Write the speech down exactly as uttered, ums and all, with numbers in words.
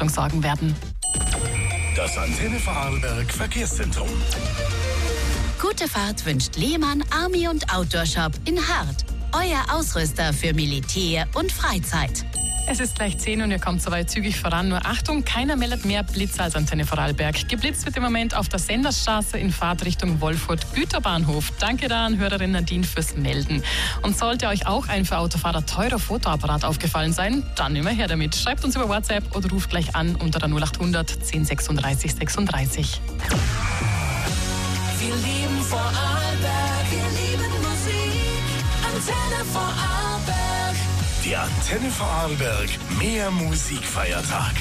Abwechslung sorgen werden. Das Antenne Vorarlberg Verkehrszentrum. Gute Fahrt wünscht Lehmann Army und Outdoor Shop in Hart. Euer Ausrüster für Militär und Freizeit. Es ist gleich zehn und ihr kommt soweit zügig voran. Nur Achtung, keiner meldet mehr Blitzer als Antenne Vorarlberg. Geblitzt wird im Moment auf der Senderstraße in Fahrtrichtung Wolfurt-Güterbahnhof. Danke da an Hörerin Nadine fürs Melden. Und sollte euch auch ein für Autofahrer teurer Fotoapparat aufgefallen sein, dann immer her damit. Schreibt uns über WhatsApp oder ruft gleich an unter der null achthundert zehn sechsunddreißig sechsunddreißig. Wir lieben Vorarlberg, wir lieben Musik. Antenne Vorarlberg. Der Antenne Vorarlberg Mehr Musikfeiertag.